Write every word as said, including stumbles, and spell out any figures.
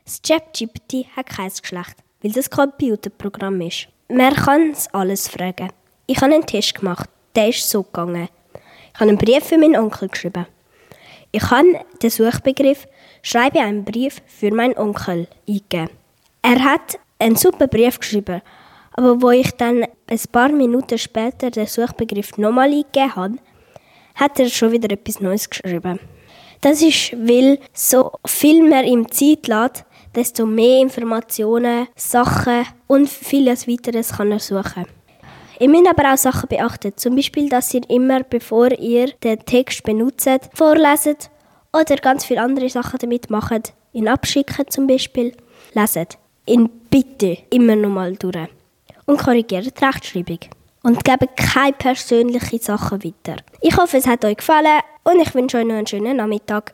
Das ChatGPT hat kein Geschlecht, weil das Computerprogramm ist. Man kann es alles fragen. Ich habe einen Test gemacht, der ist so gegangen. Ich habe einen Brief für meinen Onkel geschrieben. Ich habe den Suchbegriff «Schreibe einen Brief für meinen Onkel» eingegeben. Er hat einen super Brief geschrieben, aber wo ich dann ein paar Minuten später den Suchbegriff nochmal eingegeben habe, hat er schon wieder etwas Neues geschrieben. Das ist, weil so viel mehr ihm Zeit lässt, desto mehr Informationen, Sachen und vieles weiteres kann er suchen. Ihr müsst aber auch Sachen beachten, zum Beispiel, dass ihr immer, bevor ihr den Text benutzt, vorleset oder ganz viele andere Sachen damit macht, ihn abschicken zum Beispiel, leset ihn bitte immer nochmal durch und korrigiert die Rechtschreibung. Und gebt keine persönlichen Sachen weiter. Ich hoffe, es hat euch gefallen und ich wünsche euch noch einen schönen Nachmittag.